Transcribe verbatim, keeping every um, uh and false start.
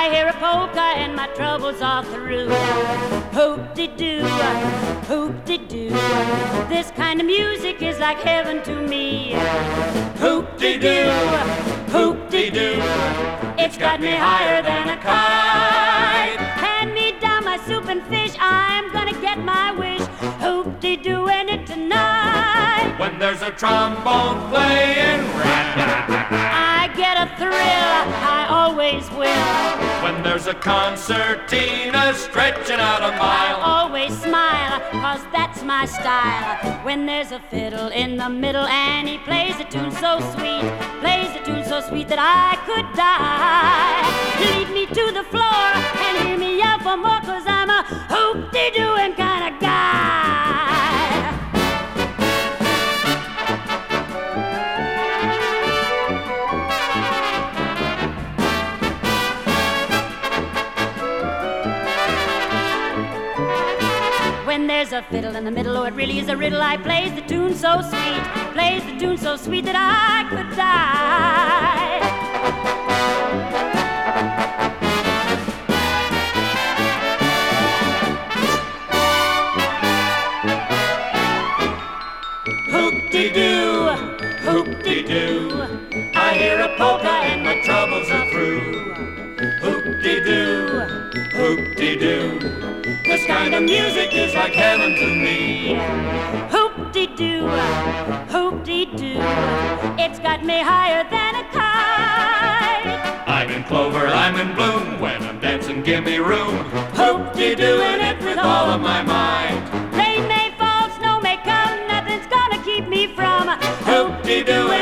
I hear a polka and my troubles are through. Hoop-de-doo, hoop-de-doo. This kind of music is like heaven to me. Hoop-de-doo, hoop-de-doo. It's got me higher than a kite. Hand me down my soup and fish, I'm gonna get my wish. Hoop-de-dooing it tonight. When there's a trombone playing, I get a thrill, I always will. when there's a concertina stretching out a I mile, always smile, cause that's my style. When there's a fiddle in the middle and he plays a tune so sweet, plays a tune so sweet that I could die. Lead me to the floor and hear me yell for more, cause I'm a hoop-de-dooing kind of guy. When there's a fiddle in the middle, oh, it really is a riddle. I plays the tune so sweet, plays the tune so sweet that I could die. Hoop-de-doo, hoop-de-doo. I hear a polka and my troubles are through. Hoop-de-doo, hoop-de-doo. This kind of music is like heaven to me. Hoop-de-doo, hoop-de-doo. It's got me higher than a kite. I'm in clover, I'm in bloom. When I'm dancing, give me room. Hoop-de-dooing it with all of my mind. Rain may fall, snow may come, nothing's gonna keep me from Hoop-de-dooing